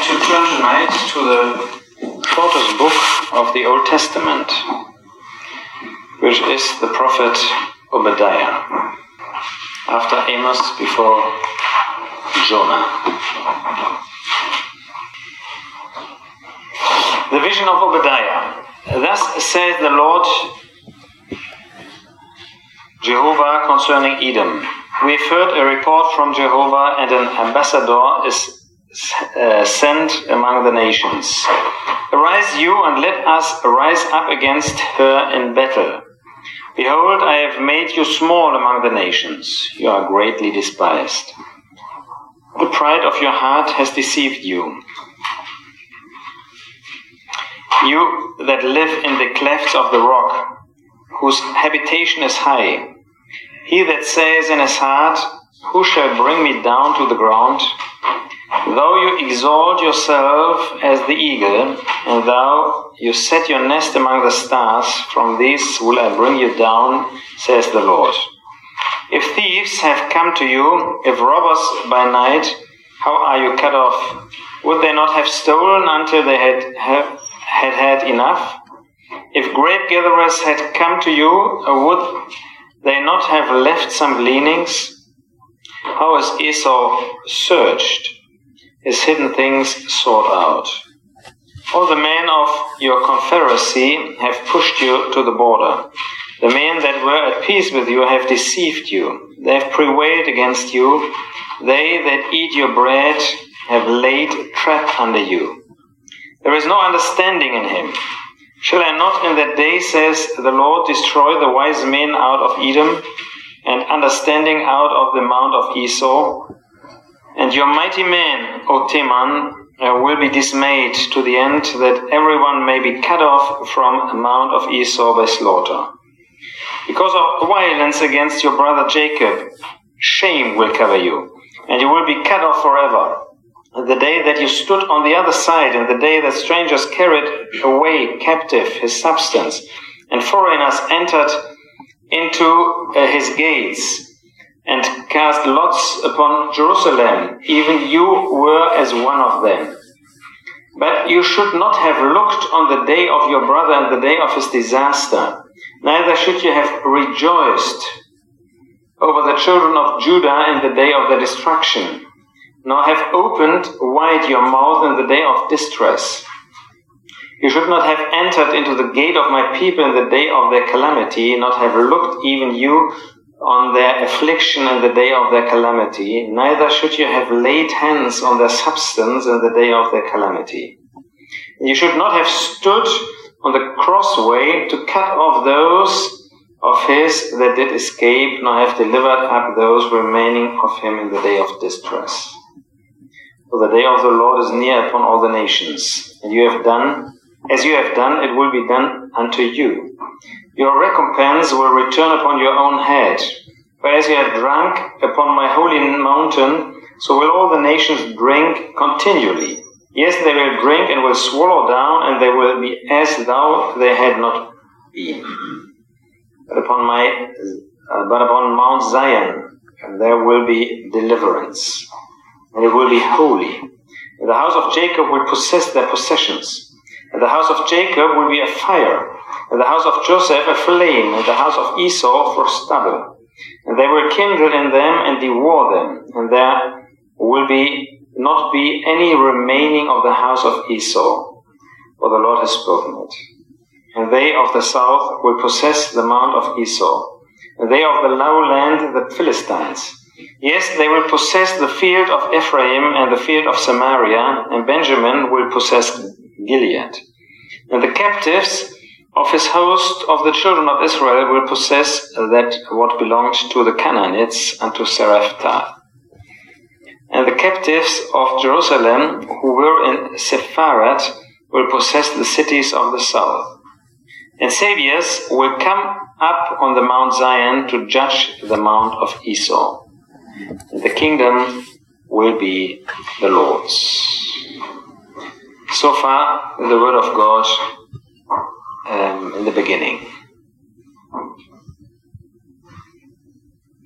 like to turn tonight to the shortest book of the Old Testament, which is the prophet Obadiah, after Amos, before Jonah. The vision of Obadiah. Thus says the Lord Jehovah concerning Edom. We have heard a report from Jehovah, and an ambassador is sent among the nations. Arise you, and let us rise up against her in battle. Behold, I have made you small among the nations. You are greatly despised. The pride of your heart has deceived you. You that live in the clefts of the rock, whose habitation is high. He that says in his heart, who shall bring me down to the ground? Though you exalt yourself as the eagle, and though you set your nest among the stars, from these will I bring you down, says the Lord. If thieves have come to you, if robbers by night, how are you cut off? Would they not have stolen until they had enough? If grape gatherers had come to you, would they not have left some gleanings? How is Esau searched, his hidden things sought out? All the men of your confederacy have pushed you to the border. The men that were at peace with you have deceived you. They have prevailed against you. They that eat your bread have laid trap under you. There is no understanding in him. Shall I not in that day, says the Lord, destroy the wise men out of Edom, and understanding out of the mount of Esau? And your mighty men, O Teman, will be dismayed to the end, that everyone may be cut off from the mount of Esau by slaughter. Because of violence against your brother Jacob, shame will cover you, and you will be cut off forever. The day that you stood on the other side, and the day that strangers carried away captive his substance, and foreigners entered into his gates, and cast lots upon Jerusalem, even you were as one of them. But you should not have looked on the day of your brother and the day of his disaster, neither should you have rejoiced over the children of Judah in the day of their destruction, nor have opened wide your mouth in the day of distress. You should not have entered into the gate of my people in the day of their calamity, not have looked even you on their affliction in the day of their calamity, neither should you have laid hands on their substance in the day of their calamity. You should not have stood on the crossway to cut off those of his that did escape, nor have delivered up those remaining of him in the day of distress. For the day of the Lord is near upon all the nations, and you have done, as you have done, it will be done unto you. Your recompense will return upon your own head. For as you have drunk upon my holy mountain, so will all the nations drink continually. Yes, they will drink and will swallow down, and they will be as though they had not been. But upon Mount Zion there will be deliverance, and it will be holy. And the house of Jacob will possess their possessions. And the house of Jacob will be a fire, and the house of Joseph a flame, and the house of Esau for stubble. And they will kindle in them and devour them, and there will not be any remaining of the house of Esau, for the Lord has spoken it. And they of the south will possess the mount of Esau, and they of the lowland the Philistines. Yes, they will possess the field of Ephraim and the field of Samaria, and Benjamin will possess Gilead. And the captives of his host of the children of Israel will possess that what belonged to the Canaanites unto Sarepta. And the captives of Jerusalem who were in Sepharat will possess the cities of the south. And saviors will come up on the Mount Zion to judge the mount of Esau. And the kingdom will be the Lord's. So far, the word of God in the beginning.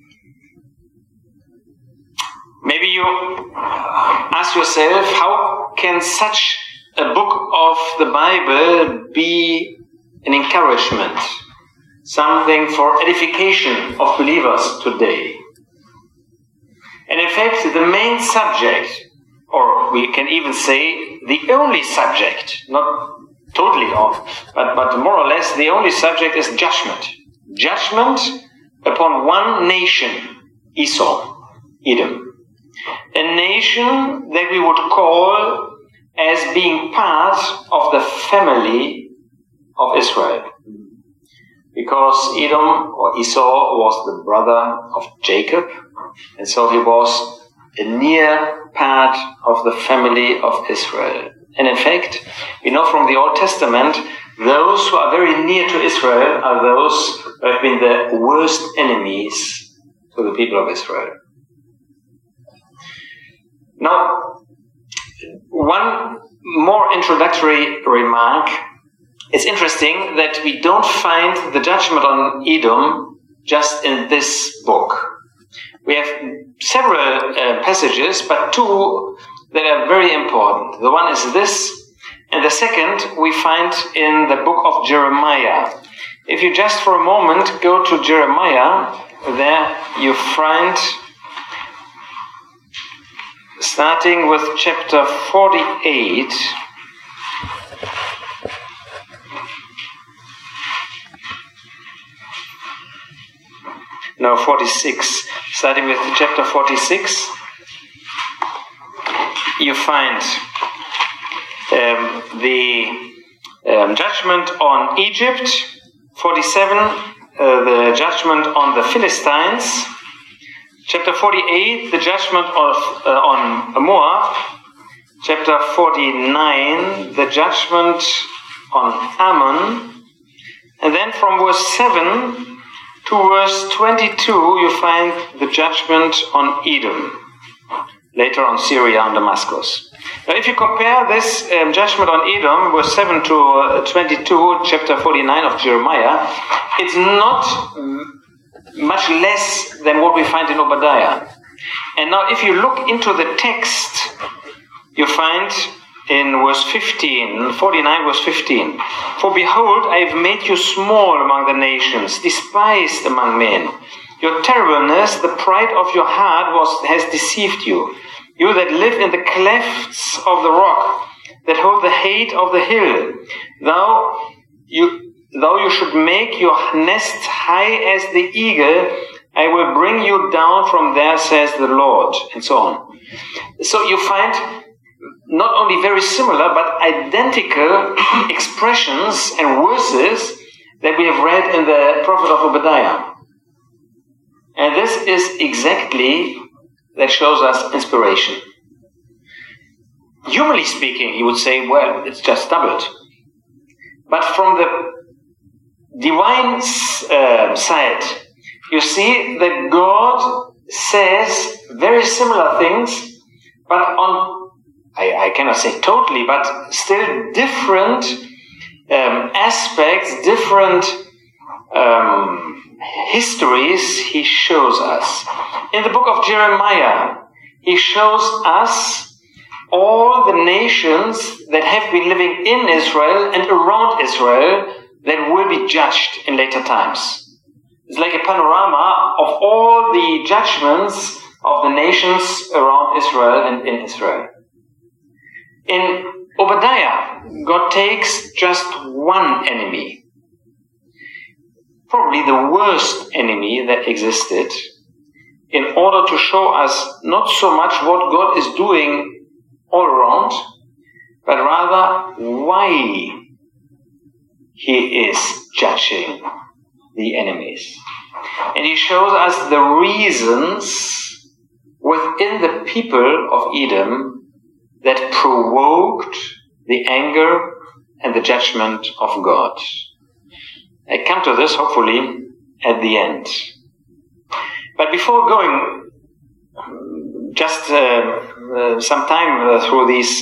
Maybe you ask yourself, how can such a book of the Bible be an encouragement, something for edification of believers today? And in fact, the main subject, or we can even say the only subject, not totally off, but more or less the only subject is judgment. Judgment upon one nation, Esau, Edom. A nation that we would call as being part of the family of Israel. Because Edom, or Esau, was the brother of Jacob, and so he was a near part of the family of Israel. And in fact, we know from the Old Testament, those who are very near to Israel are those who have been the worst enemies to the people of Israel. Now, one more introductory remark. It's interesting that we don't find the judgment on Edom just in this book. We have several passages, but two that are very important. The one is this, and the second we find in the book of Jeremiah. If you just for a moment go to Jeremiah, there you find, starting with chapter 48, no, 46. Starting with chapter 46, you find the judgment on Egypt. 47, the judgment on the Philistines. Chapter 48, the judgment on Moab. Chapter 49, the judgment on Ammon. And then from verse 7 to verse 22, you find the judgment on Edom. Later on Syria and Damascus. Now if you compare this judgment on Edom, verse 7 to 22, chapter 49 of Jeremiah, it's not much less than what we find in Obadiah. And now if you look into the text, you find in verse 15, 49 verse 15, "For behold, I have made you small among the nations, despised among men. Your terribleness, the pride of your heart has deceived you. You that live in the clefts of the rock, that hold the height of the hill, though you should make your nest high as the eagle, I will bring you down from there, says the Lord," and so on. So you find not only very similar, but identical expressions and verses that we have read in the prophet of Obadiah. And this is exactly that shows us inspiration. Humanly speaking, you would say, well, it's just doubled. But from the divine side, you see that God says very similar things, but on, I cannot say totally, but still different aspects, different histories he shows us. In the book of Jeremiah, he shows us all the nations that have been living in Israel and around Israel that will be judged in later times. It's like a panorama of all the judgments of the nations around Israel and in Israel. In Obadiah, God takes just one enemy, probably the worst enemy that existed, in order to show us not so much what God is doing all around, but rather why he is judging the enemies. And he shows us the reasons within the people of Edom that provoked the anger and the judgment of God. I come to this, hopefully, at the end. But before going just some time through these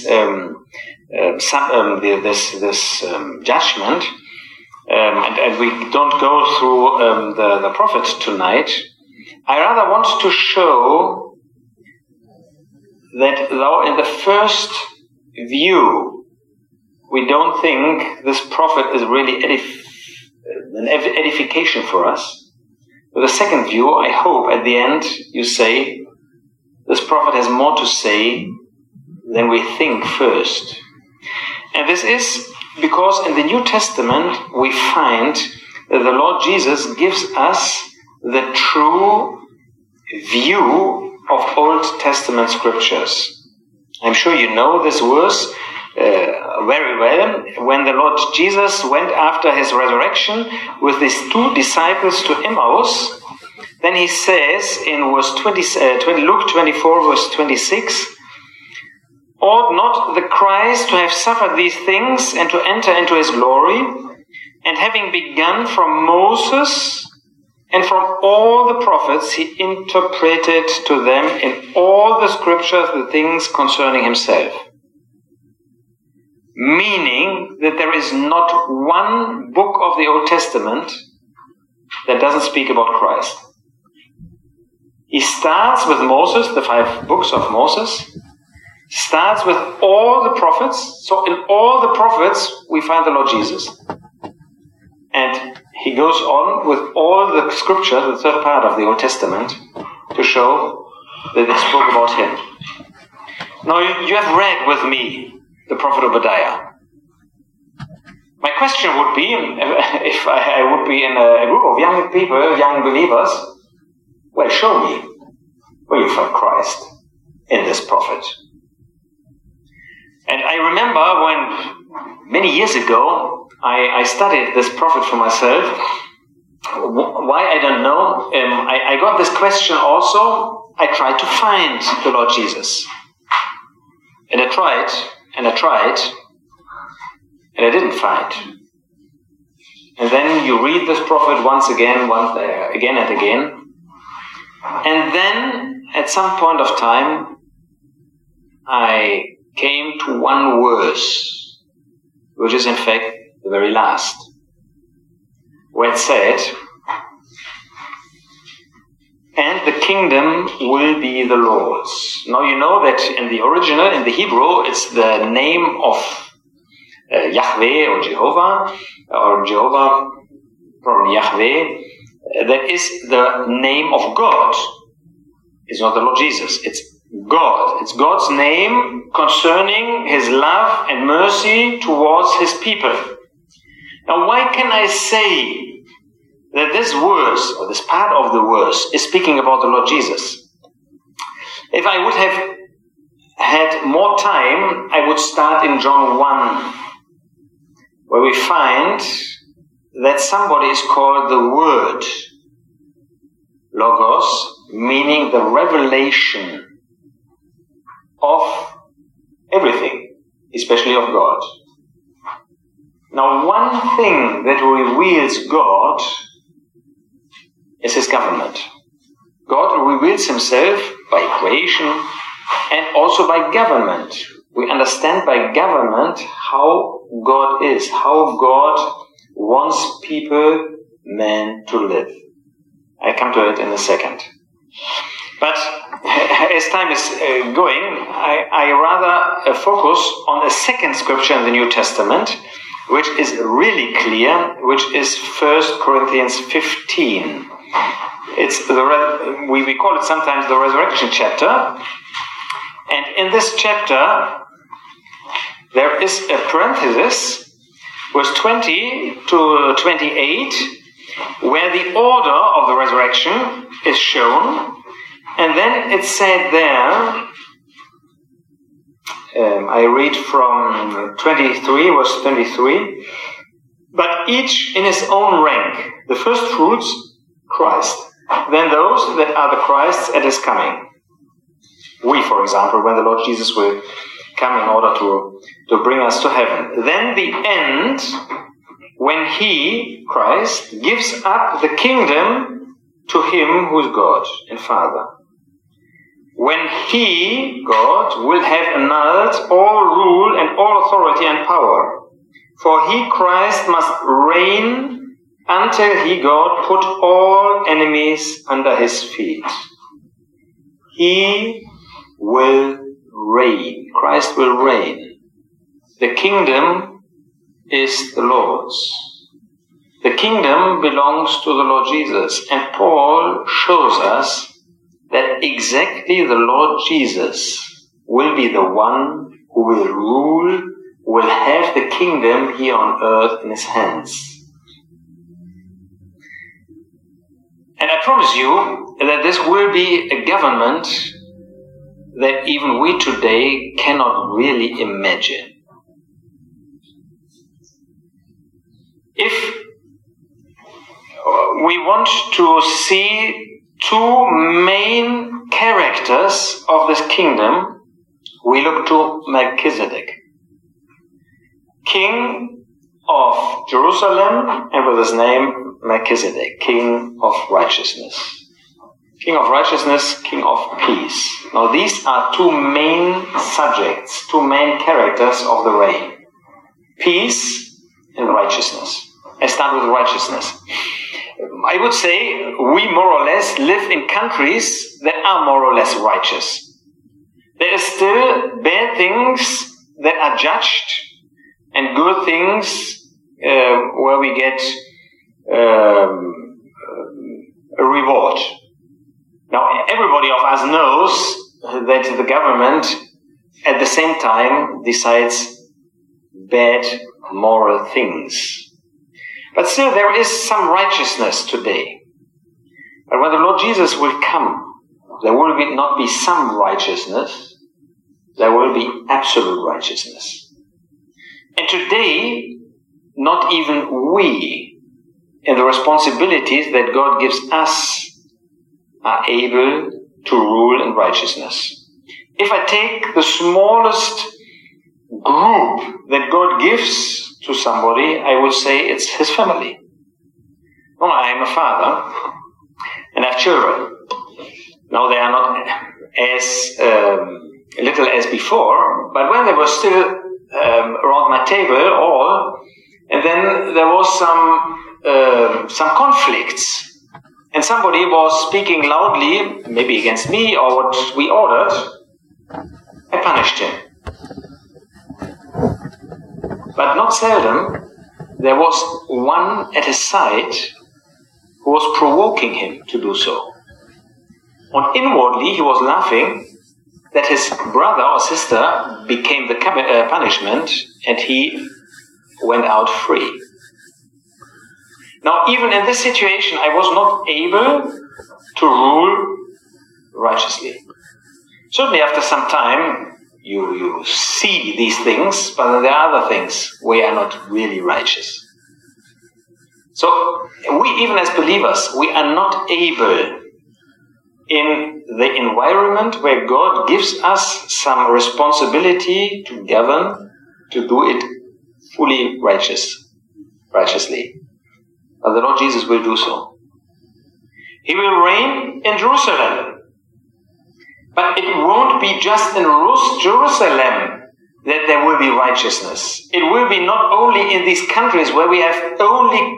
this judgment, and we don't go through the prophet tonight, I rather want to show that though in the first view, we don't think this prophet is really an edification for us. With the second view, I hope at the end you say, this prophet has more to say than we think first. And this is because in the New Testament we find that the Lord Jesus gives us the true view of Old Testament scriptures. I'm sure you know this verse very well. When the Lord Jesus went after his resurrection with his 2 disciples to Emmaus, then he says in verse Luke 24, verse 26, ought not the Christ to have suffered these things and to enter into his glory? And having begun from Moses and from all the prophets, he interpreted to them in all the scriptures the things concerning himself. Meaning that there is not one book of the Old Testament that doesn't speak about Christ. He starts with Moses, the 5 books of Moses, starts with all the prophets. So in all the prophets we find the Lord Jesus. And he goes on with all the scriptures, the third part of the Old Testament, to show that they spoke about him. Now you have read with me the prophet Obadiah. My question would be, if I would be in a group of young people, young believers, well, show me where you find Christ in this prophet. And I remember when, many years ago, I studied this prophet for myself. Why, I don't know. I got this question also. I tried to find the Lord Jesus. And I tried, and I didn't find. And then you read this prophet once again, again and again. And then, at some point of time, I came to one verse, which is in fact the very last, where it said, and the kingdom will be the Lord's. Now you know that in the original, in the Hebrew, it's the name of Yahweh or Jehovah, probably Yahweh, that is the name of God. It's not the Lord Jesus, it's God. It's God's name concerning his love and mercy towards his people. Now why can I say that this verse, or this part of the verse, is speaking about the Lord Jesus? If I would have had more time, I would start in John 1, where we find that somebody is called the Word, Logos, meaning the revelation of everything, especially of God. Now, one thing that reveals God is his government. God reveals himself by creation and also by government. We understand by government how God is, how God wants people, men, to live. I come to it in a second. But as time is going, I rather focus on a second scripture in the New Testament, which is really clear, which is 1 Corinthians 15. It's we call it sometimes the resurrection chapter. And in this chapter, there is a parenthesis, verse 20 to 28, where the order of the resurrection is shown. And then it said there, I read from 23, verse 23, but each in his own rank, the first fruits, Christ, then those that are the Christ's at his coming. We, for example, when the Lord Jesus will come in order to bring us to heaven. Then the end, when he, Christ, gives up the kingdom to him who is God and Father. When he, God, will have annulled all rule and all authority and power. For he, Christ, must reign until he, God, put all enemies under his feet. He will reign. Christ will reign. the kingdom is the Lord's. The kingdom belongs to the Lord Jesus. And Paul shows us that exactly the Lord Jesus will be the one who will rule, will have the kingdom here on earth in his hands. And I promise you that this will be a government that even we today cannot really imagine. If we want to see two main characters of this kingdom, we look to Melchizedek, king of Jerusalem, and with his name Melchizedek, king of righteousness. King of righteousness, king of peace. Now these are two main subjects, two main characters of the reign. Peace and righteousness. I start with righteousness. I would say we more or less live in countries that are more or less righteous. There are still bad things that are judged and good things where we get a reward. Now, everybody of us knows that the government at the same time decides bad moral things. But still there is some righteousness today. But when the Lord Jesus will come, there will not be some righteousness, there will be absolute righteousness. And today, not even we, in the responsibilities that God gives us, are able to rule in righteousness. If I take the smallest group that God gives to somebody, I would say it's his family. Well, I am a father and I have children. Now they are not as little as before, but when they were still around my table, all, and then there was some conflicts. And somebody was speaking loudly, maybe against me or what we ordered. I punished him. But not seldom, there was one at his side who was provoking him to do so. And inwardly, he was laughing that his brother or sister became the punishment and he went out free. Now, even in this situation, I was not able to rule righteously. Certainly, after some time, you see these things, but there are other things where you are not really righteous. So, we, even as believers, we are not able, in the environment where God gives us some responsibility to govern, to do it fully righteously. But the Lord Jesus will do so. He will reign in Jerusalem. But it won't be just in Jerusalem that there will be righteousness. It will be not only in these countries where we have only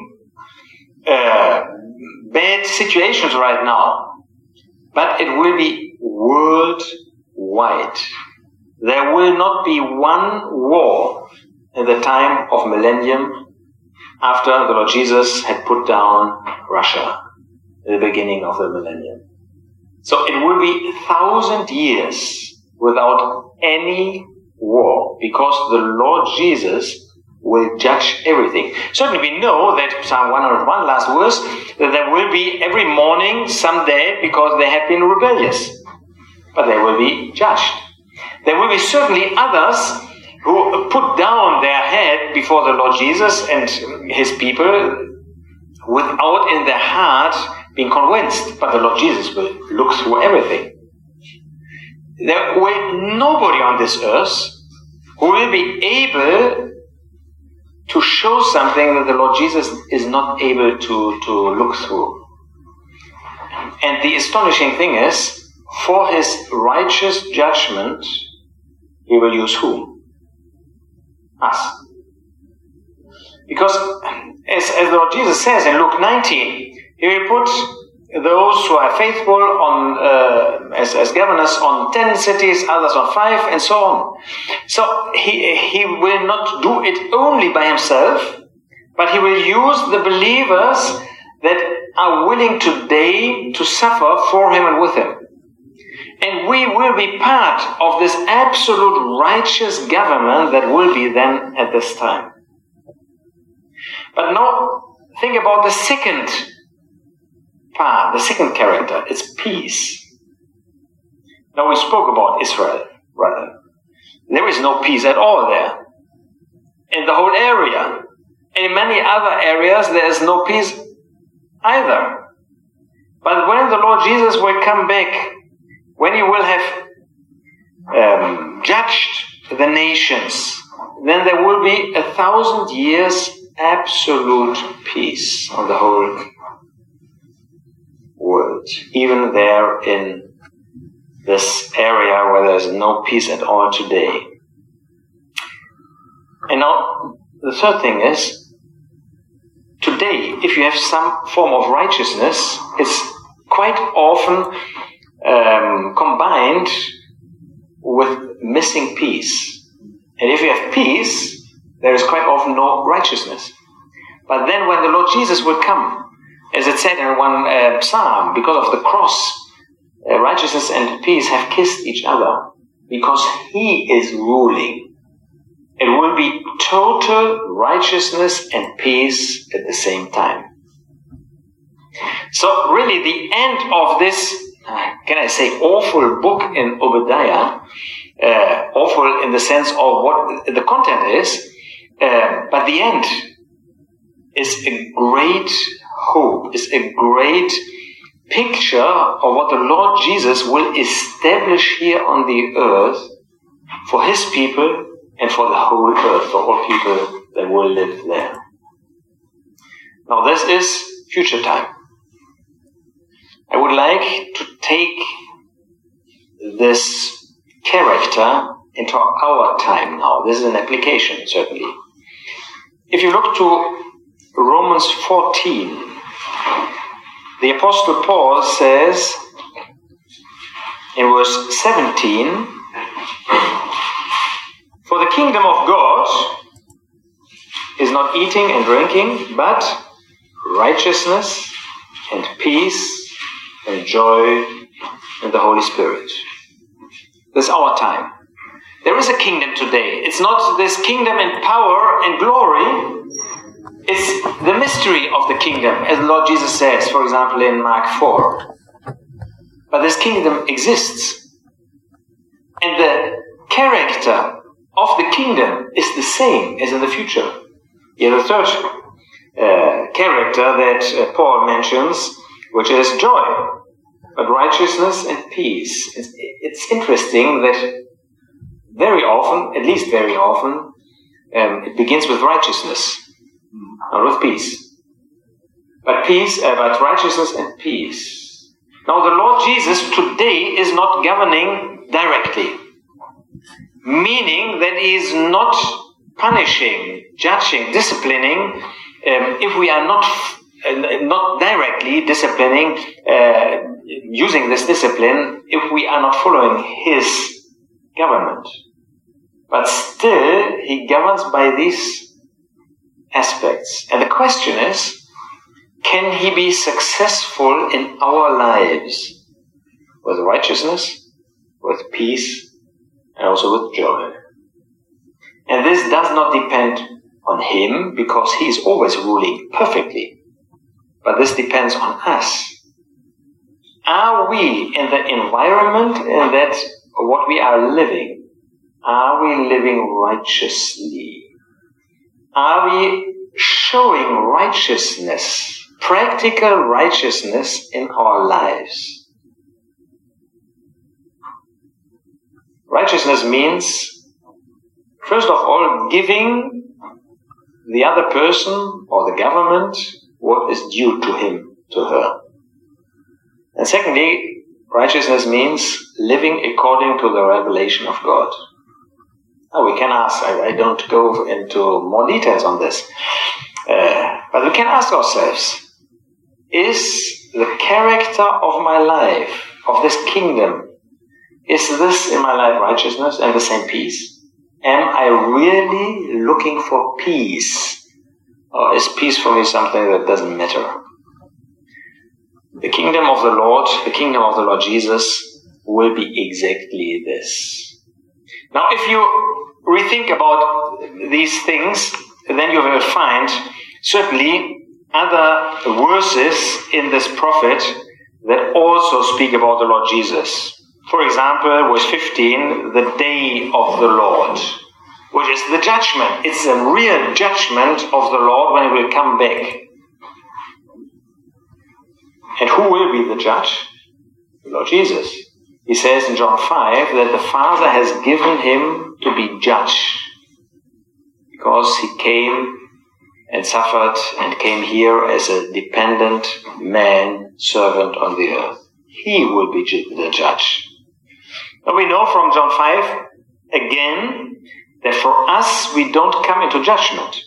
bad situations right now, but it will be worldwide. There will not be one war in the time of millennium after the Lord Jesus had put down Russia at the beginning of the millennium. So it will be 1,000 years without any war, because the Lord Jesus will judge everything. Certainly we know that Psalm 101, last verse, that there will be every morning some dead because they have been rebellious. But they will be judged. There will be certainly others who put down their head before the Lord Jesus and his people without in their heart being convinced. But the Lord Jesus will look through everything. There will nobody on this earth who will be able to show something that the Lord Jesus is not able to look through. And the astonishing thing is, for his righteous judgment, he will use whom? Us. Because, as the Lord Jesus says in Luke 19, he will put those who are faithful on as governors on 10 cities, others on 5, and so on. So he will not do it only by himself, but he will use the believers that are willing today to suffer for him and with him. And we will be part of this absolute righteous government that will be then at this time. But now think about the second part, the second character. It's peace. Now we spoke about Israel, rather. There is no peace at all there. In the whole area. In many other areas there is no peace either. But when the Lord Jesus will come back, when he will have judged the nations, then there will be 1,000 years absolute peace on the whole world. Even there in this area where there is no peace at all today. And now the third thing is, today, if you have some form of righteousness, it's quite often combined with missing peace. And if you have peace, there is quite often no righteousness. But then when the Lord Jesus will come, as it said in one psalm, because of the cross, righteousness and peace have kissed each other, because he is ruling. It will be total righteousness and peace at the same time. So really the end of this, can I say, awful book in Obadiah, awful in the sense of what the content is, but the end is a great hope, is a great picture of what the Lord Jesus will establish here on the earth for his people and for the whole earth, for all people that will live there. Now this is future time. I would like to take this character into our time now. This is an application, certainly. If you look to Romans 14, the Apostle Paul says in verse 17, "For the kingdom of God is not eating and drinking, but righteousness and peace and joy in the Holy Spirit." This is our time. There is a kingdom today. It's not this kingdom in power and glory. It's the mystery of the kingdom, as the Lord Jesus says, for example, in Mark 4. But this kingdom exists. And the character of the kingdom is the same as in the future. Yet the third character that Paul mentions, which is joy, but righteousness and peace. It's interesting that very often, at least very often, it begins with righteousness, not with peace. But righteousness and peace. Now the Lord Jesus today is not governing directly, meaning that he is not punishing, judging, disciplining if we are not directly disciplining, using this discipline if we are not following his government. But still, he governs by these aspects. And the question is, can he be successful in our lives with righteousness, with peace, and also with joy? And this does not depend on him, because he is always ruling perfectly. But this depends on us. Are we in the environment in that what we are living? Are we living righteously? Are we showing righteousness, practical righteousness in our lives? Righteousness means, first of all, giving the other person or the government what is due to him, to her. And secondly, righteousness means living according to the revelation of God. Now we can ask, I don't go into more details on this, but we can ask ourselves, is the character of my life, of this kingdom? Is this in my life righteousness and the same peace? Am I really looking for peace? Or is peace for me something that doesn't matter? The kingdom of the Lord Jesus will be exactly this. Now, if you rethink about these things, then you will find certainly other verses in this prophet that also speak about the Lord Jesus. For example, verse 15, the day of the Lord, which is the judgment. It's a real judgment of the Lord when he will come back. And who will be the judge? The Lord Jesus. He says in John 5 that the Father has given him to be judge because he came and suffered and came here as a dependent man, servant on the earth. He will be the judge. Now we know from John 5 again that for us we don't come into judgment.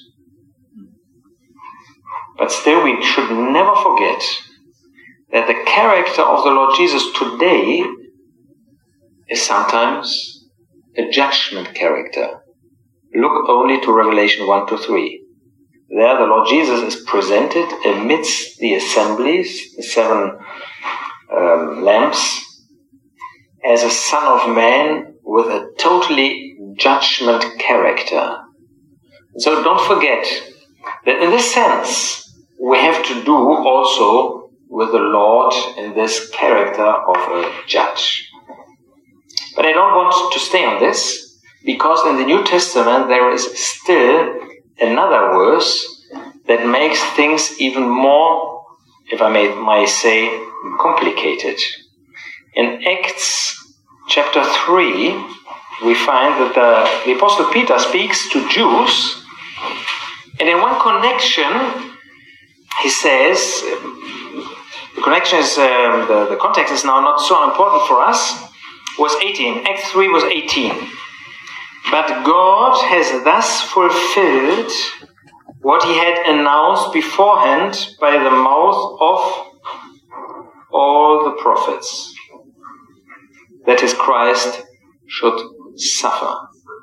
But still we should never forget that the character of the Lord Jesus today is sometimes a judgment character. Look only to Revelation 1-3. There the Lord Jesus is presented amidst the assemblies, the 7 lamps, as a son of man with a totally judgment character. So don't forget that in this sense we have to do also with the Lord in this character of a judge. But I don't want to stay on this, because in the New Testament there is still another verse that makes things even more, if I may say, complicated. In Acts chapter 3, we find that the Apostle Peter speaks to Jews, and in one connection he says, the connection is, the context is now not so important for us, was 18, Acts 3 was 18. But God has thus fulfilled what he had announced beforehand by the mouth of all the prophets, that his Christ should suffer.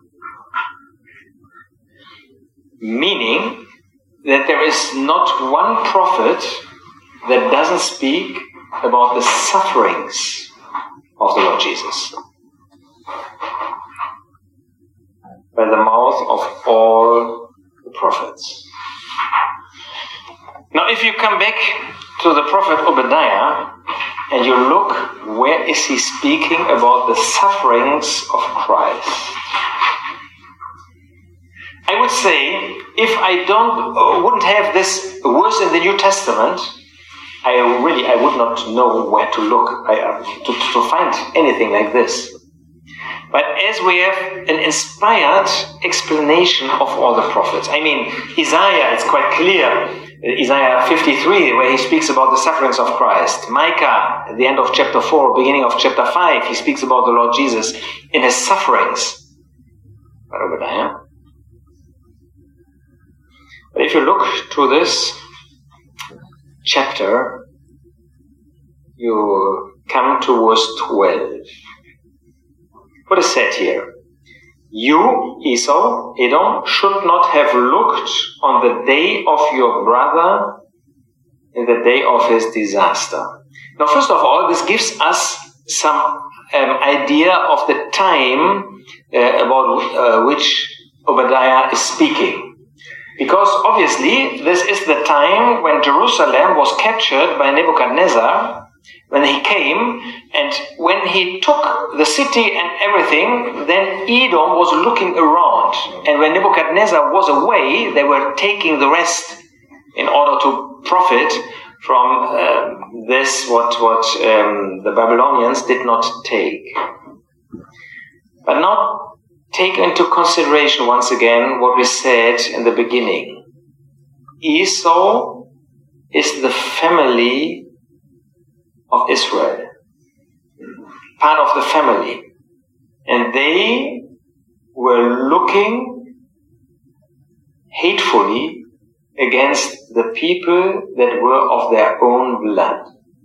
Meaning that there is not one prophet that doesn't speak about the sufferings of the Lord Jesus by the mouth of all the prophets. Now, if you come back to the prophet Obadiah and you look, where is he speaking about the sufferings of Christ? I would say, if I wouldn't have this verse in the New Testament, I would not know where to look to find anything like this. But as we have an inspired explanation of all the prophets, I mean, Isaiah, it's quite clear, Isaiah 53, where he speaks about the sufferings of Christ. Micah, at the end of chapter 4, beginning of chapter 5, he speaks about the Lord Jesus in his sufferings. But Obadiah. But if you look to this chapter, you come to verse 12. What is said here? You, Esau, Edom, should not have looked on the day of your brother in the day of his disaster. Now, first of all, this gives us some idea of the time about which Obadiah is speaking. Because obviously, this is the time when Jerusalem was captured by Nebuchadnezzar, when he came, and when he took the city and everything, then Edom was looking around. And when Nebuchadnezzar was away, they were taking the rest in order to profit from this, what the Babylonians did not take. But now take into consideration once again what we said in the beginning. Esau is the family of Israel, part of the family, and they were looking hatefully against the people that were of their own blood.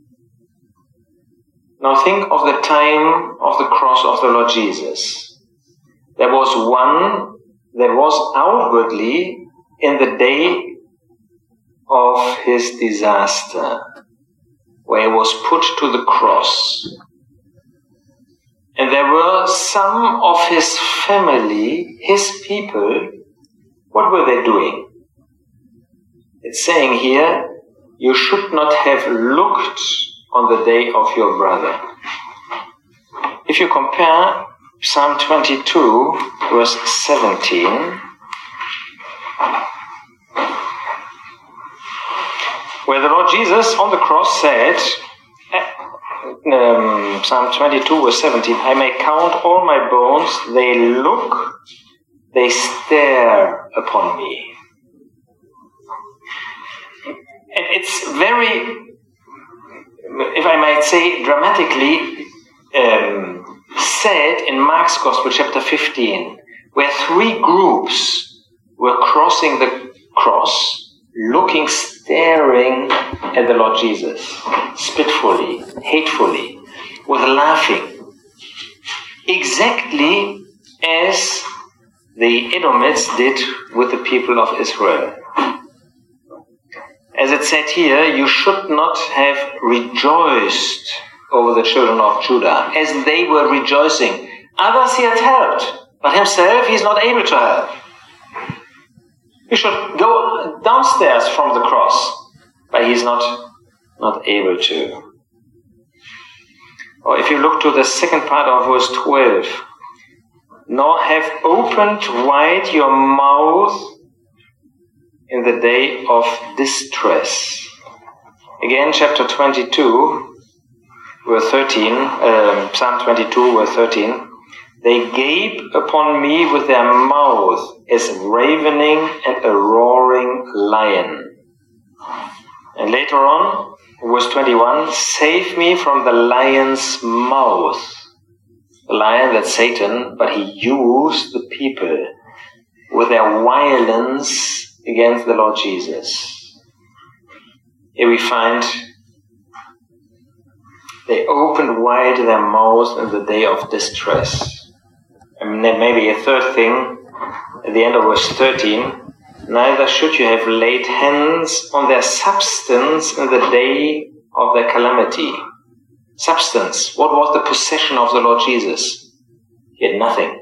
Now think of the time of the cross of the Lord Jesus. There was one that was outwardly in the day of his disaster, where he was put to the cross. And there were some of his family, his people. What were they doing? It's saying here, you should not have looked on the day of your brother. If you compare Psalm 22, verse 17, where the Lord Jesus on the cross said, Psalm 22, verse 17, I may count all my bones, they stare upon me. And it's very, if I might say, dramatically said in Mark's Gospel, chapter 15, where three groups were crossing the cross, staring at the Lord Jesus, spitefully, hatefully, with laughing, exactly as the Edomites did with the people of Israel. As it said here, you should not have rejoiced over the children of Judah, as they were rejoicing. Others he had helped, but himself he is not able to help. You should go downstairs from the cross, but he is not able to. Or if you look to the second part of verse 12, nor have opened wide your mouth in the day of distress. Again, chapter 22, verse 13, Psalm 22, verse 13, they gape upon me with their mouth as ravening and a roaring lion. And later on, verse 21, save me from the lion's mouth. The lion, that's Satan, but he used the people with their violence against the Lord Jesus. Here we find they opened wide their mouths in the day of distress. And maybe a third thing, at the end of verse 13, neither should you have laid hands on their substance in the day of their calamity. Substance, what was the possession of the Lord Jesus? He had nothing.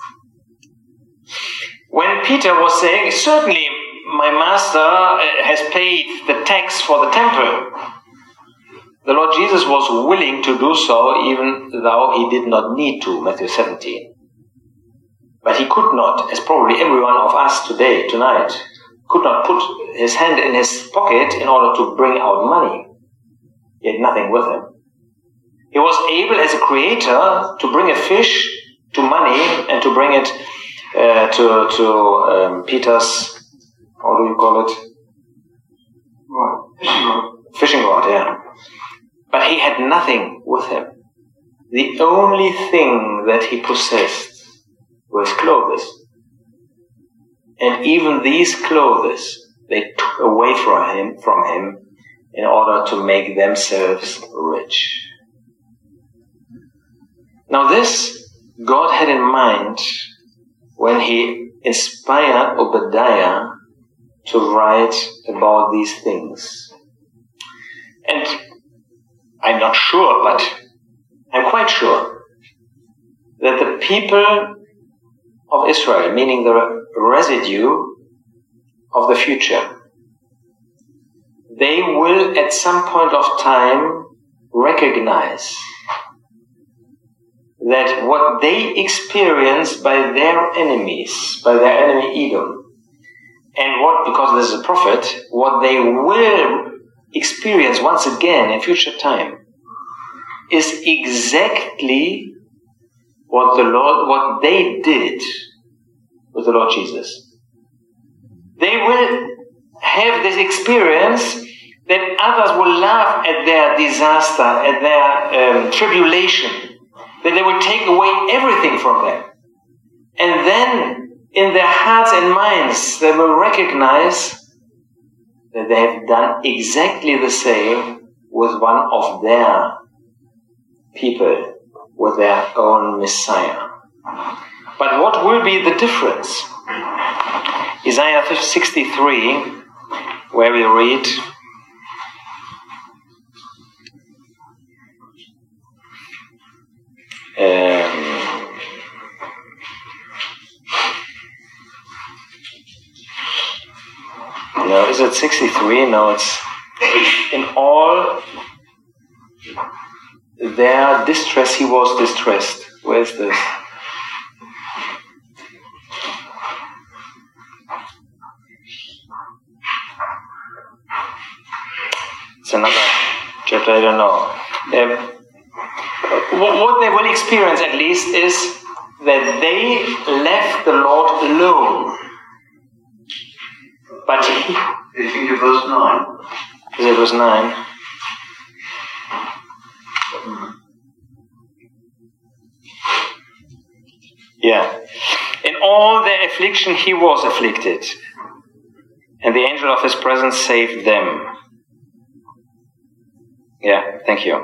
When Peter was saying, certainly my master has paid the tax for the temple, the Lord Jesus was willing to do so even though he did not need to, Matthew 17. But he could not, as probably every one of us tonight, could not put his hand in his pocket in order to bring out money. He had nothing with him. He was able as a creator to bring a fish to money and to bring it to Peter's, how do you call it? Fishing rod, yeah. But he had nothing with him. The only thing that he possessed was clothes. And even these clothes they took away from him in order to make themselves rich. Now this God had in mind when he inspired Obadiah to write about these things. And I'm not sure, but I'm quite sure that the people of Israel, meaning the residue of the future, they will at some point of time recognize that what they experienced by their enemies, by their enemy Edom, and what, because this is a prophet, what they will experience once again in future time is exactly what they did with the Lord Jesus. They will have this experience that others will laugh at their disaster, at their tribulation, that they will take away everything from them. And then in their hearts and minds, they will recognize that they have done exactly the same with one of their people with their own Messiah. But what will be the difference? Isaiah 63, where we read, no, is it 63? No, it's in all their distress he was distressed. Where is this? It's another chapter, I don't know. What they will experience at least is that they left the Lord alone. But Do you think of verse 9? Is it verse 9? Yeah. In all their affliction he was afflicted, and the angel of his presence saved them. Yeah, thank you.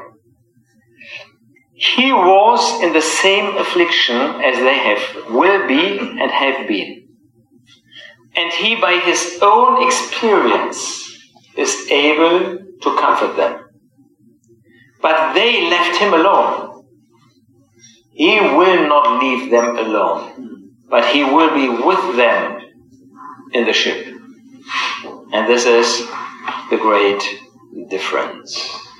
He was in the same affliction as they will be and have been. And he, by his own experience, is able to comfort them. But they left him alone. He will not leave them alone, but he will be with them in the ship. And this is the great difference.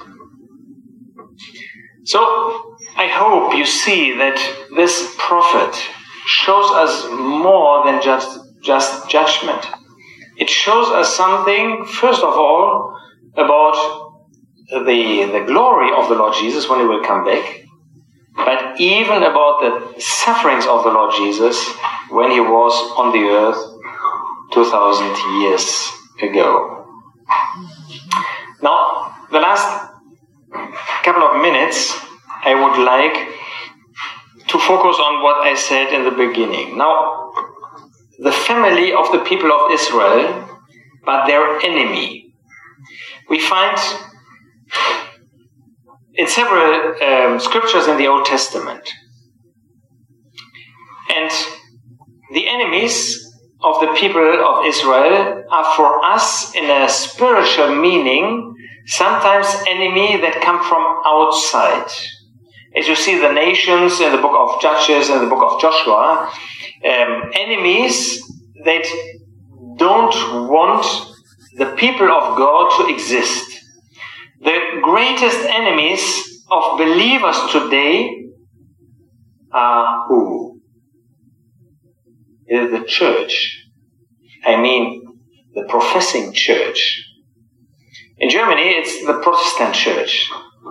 So, I hope you see that this prophet shows us more than just judgment. It shows us something, first of all, about the glory of the Lord Jesus when he will come back, but even about the sufferings of the Lord Jesus when he was on the earth 2,000 years ago. Now, the last couple of minutes, I would like to focus on what I said in the beginning. Now, the family of the people of Israel, but their enemy. We find in several scriptures in the Old Testament. And the enemies of the people of Israel are for us, in a spiritual meaning, sometimes enemy that come from outside. As you see the nations in the book of Judges and the book of Joshua, enemies that don't want the people of God to exist. The greatest enemies of believers today are who? It is the church. I mean, the professing church. In Germany, it's the Protestant church,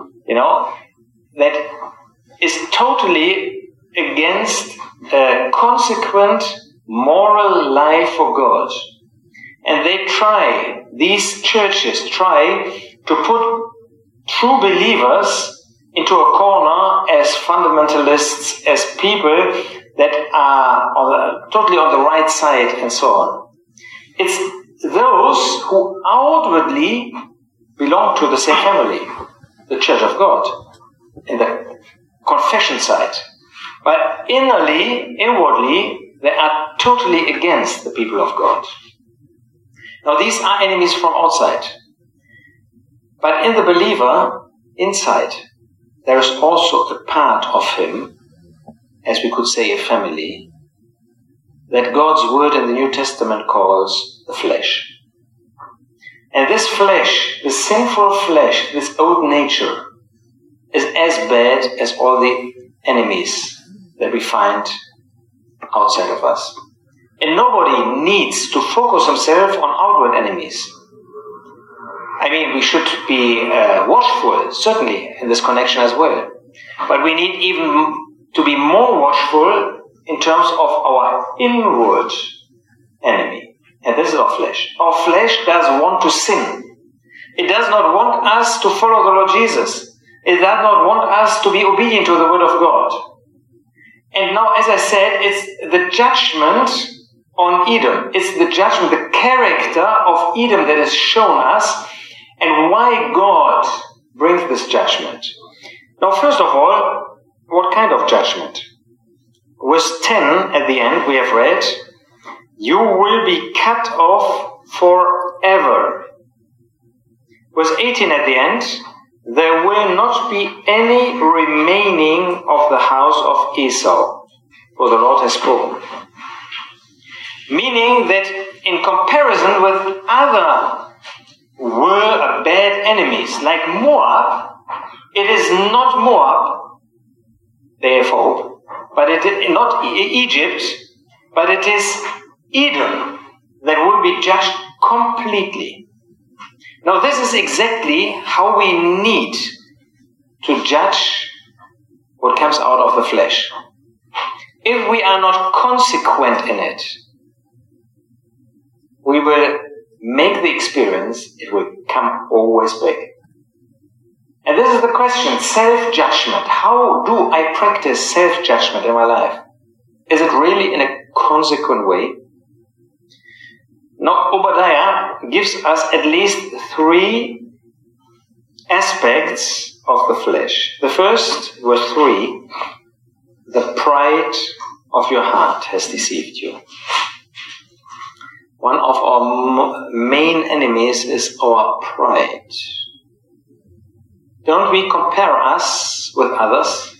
that is totally against a consequent moral life for God. And these churches try to put true believers into a corner as fundamentalists, as people that are totally on the right side and so on. It's those who outwardly belong to the same family, the Church of God, in the confession side. But inwardly, they are totally against the people of God. Now, these are enemies from outside. But in the believer, inside, there is also a part of him, as we could say a family, that God's word in the New Testament calls the flesh. And this flesh, the sinful flesh, this old nature, is as bad as all the enemies that we find outside of us. And nobody needs to focus himself on outward enemies. I mean, we should be watchful, certainly, in this connection as well. But we need even to be more watchful in terms of our inward enemy. And this is our flesh. Our flesh does want to sin. It does not want us to follow the Lord Jesus. It does not want us to be obedient to the word of God. And now, as I said, it's the judgment on Edom. It's the judgment, the character of Edom that is shown us, and why God brings this judgment. Now, first of all, what kind of judgment? Verse 10 at the end we have read, you will be cut off forever. Verse 18 at the end, there will not be any remaining of the house of Esau, for the Lord has spoken. Meaning that in comparison with other bad enemies like Moab, it is not Moab, they have hope, but it is not Egypt, but it is Edom that will be judged completely. Now this is exactly how we need to judge what comes out of the flesh. If we are not consequent in it, we will make the experience, it will come always back. And this is the question, self-judgment. How do I practice self-judgment in my life? Is it really in a consequent way? Now, Obadiah gives us at least 3 aspects of the flesh. The first, verse 3, the pride of your heart has deceived you. One of our main enemies is our pride. Don't we compare us with others?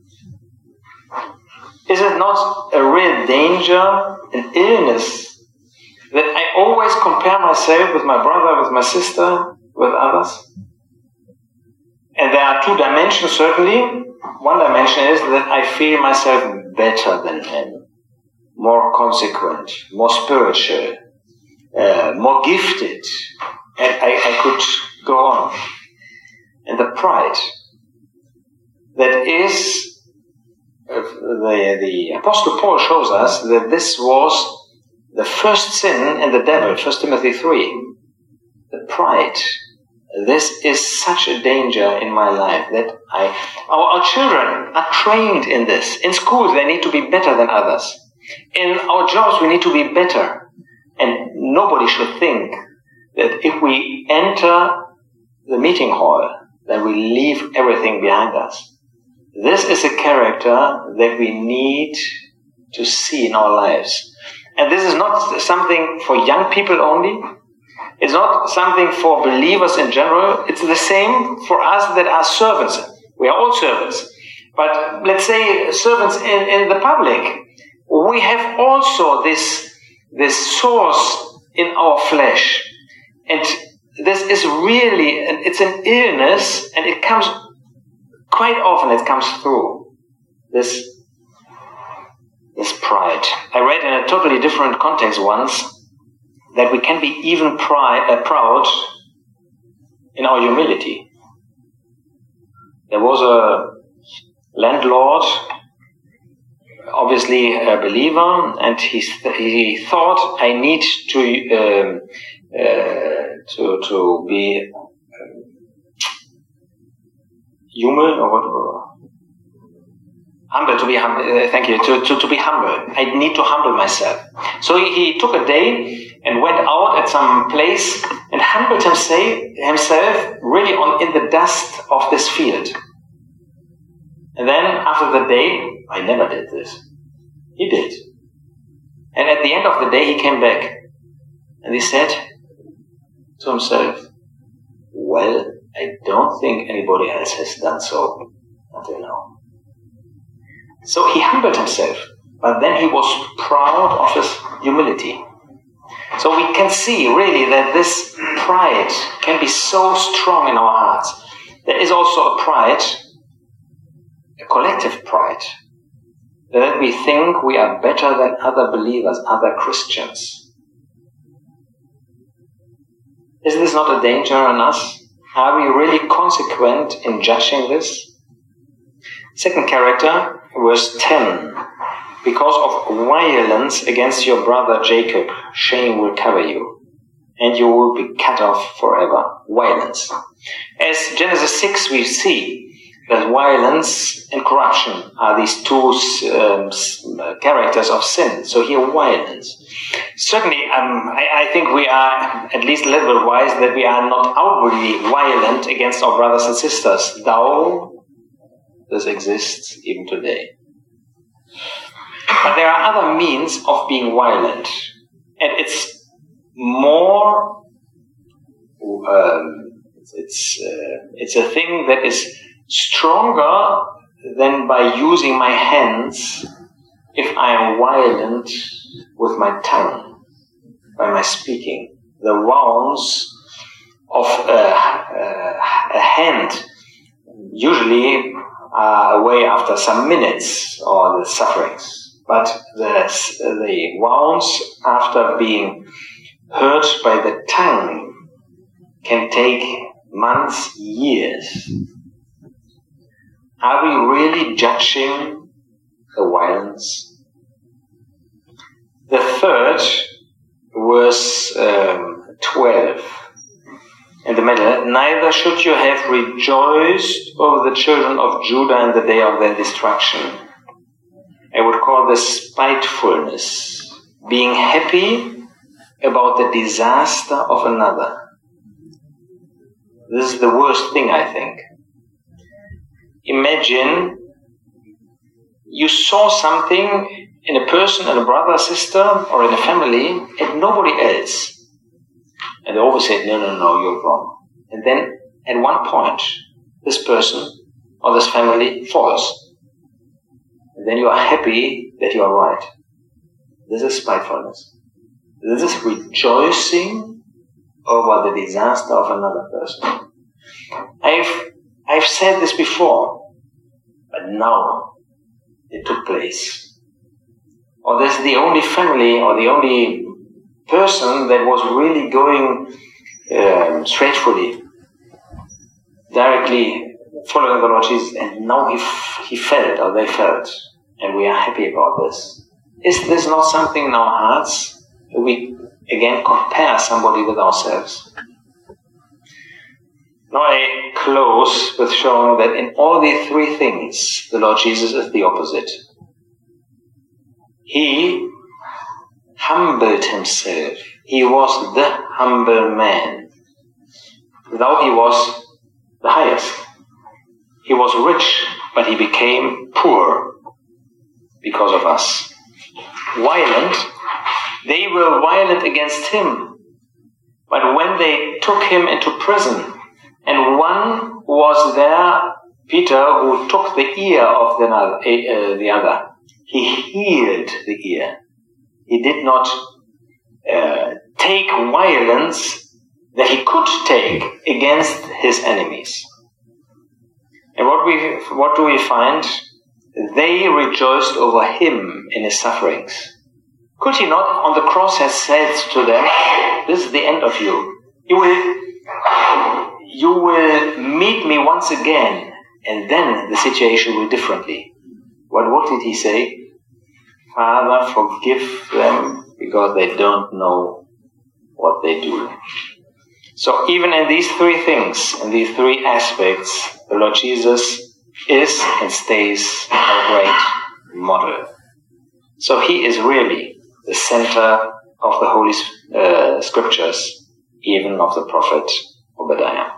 Is it not a real danger, an illness, that I always compare myself with my brother, with my sister, with others? And there are 2 dimensions certainly. One dimension is that I feel myself better than them, more consequent, more spiritual, more gifted, and I could go on. And the pride that is, the Apostle Paul shows us that this was the first sin in the devil, 1 Timothy 3. The pride. This is such a danger in my life that our children are trained in this. In schools they need to be better than others. In our jobs we need to be better. And nobody should think that if we enter the meeting hall, then we leave everything behind us. This is a character that we need to see in our lives. And this is not something for young people only. It's not something for believers in general. It's the same for us that are servants. We are all servants. But let's say servants in the public. We have also this source in our flesh. And this is really, it's an illness, and it comes, quite often it comes through this pride. I read in a totally different context once that we can be even proud in our humility. There was a landlord, obviously a believer, and he thought, I need to be human, or what? Humble, to be humble. Thank you. To be humble, I need to humble myself. So he took a day and went out at some place and humbled himself really in the dust of this field. And then after the day, I never did this. He did. And at the end of the day, he came back and he said to himself, well, I don't think anybody else has done so until now. So he humbled himself, but then he was proud of his humility. So we can see really that this pride can be so strong in our hearts. There is also a pride, a collective pride, that we think we are better than other believers, other Christians. Is this not a danger in us? Are we really consequent in judging this? Second character, verse 10. Because of violence against your brother Jacob, shame will cover you, and you will be cut off forever. Violence. As Genesis 6 we see that violence and corruption are these 2 characters of sin. So here violence. Certainly, I think we are at least a little bit wise that we are not outwardly violent against our brothers and sisters. Thou this exists even today. But there are other means of being violent, and it's more. It's a thing that is stronger than by using my hands if I am violent with my tongue, by my speaking. The wounds of a hand usually are away after some minutes, or the sufferings. But the wounds after being hurt by the tongue can take months, years. Are we really judging the violence? The third, verse 12, in the middle, neither should you have rejoiced over the children of Judah in the day of their destruction. I would call this spitefulness, being happy about the disaster of another. This is the worst thing, I think. Imagine you saw something in a person, in a brother, sister, or in a family, and nobody else. And they always said, no, you're wrong. And then, at one point, this person or this family falls. And then you are happy that you are right. This is spitefulness. This is rejoicing over the disaster of another person. I've said this before, but now it took place. Or this is the only family or the only person that was really going straightforwardly, directly following the Lord Jesus, and now he felt, or they felt, and we are happy about this. Is this not something in our hearts? We again compare somebody with ourselves. Now I close with showing that in all these three things, the Lord Jesus is the opposite. He humbled himself. He was the humble man. Though he was the highest. He was rich, but he became poor because of us. Violent. They were violent against him. But when they took him into prison, and one was there, Peter, who took the ear of the other. He healed the ear. He did not take violence that he could take against his enemies. And what do we find? They rejoiced over him in his sufferings. Could he not on the cross have said to them, this is the end of you. You will meet me once again, and then the situation will be differently. What did he say? Father, forgive them because they don't know what they do. So even in these three things, in these three aspects, the Lord Jesus is and stays a great model. So he is really the center of the Holy Scriptures, even of the prophet Obadiah.